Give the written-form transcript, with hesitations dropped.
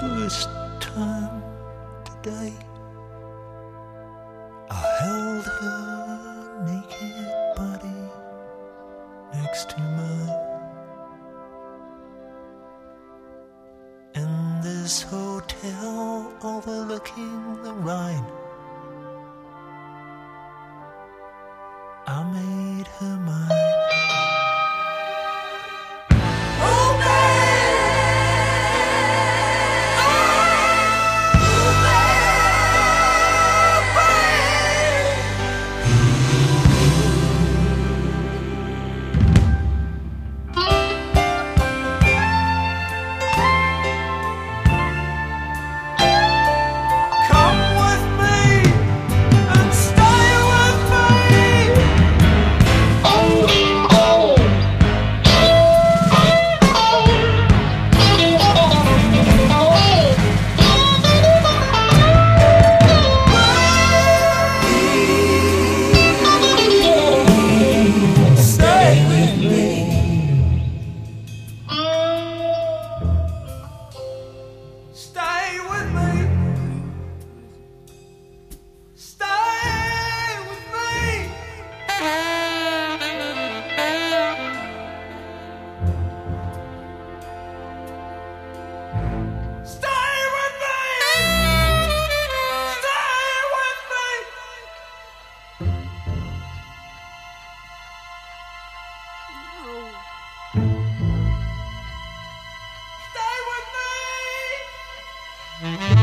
first time today, I held her naked body next to mine. In this hotel overlooking the Rhine, I made her mine. Stay with me!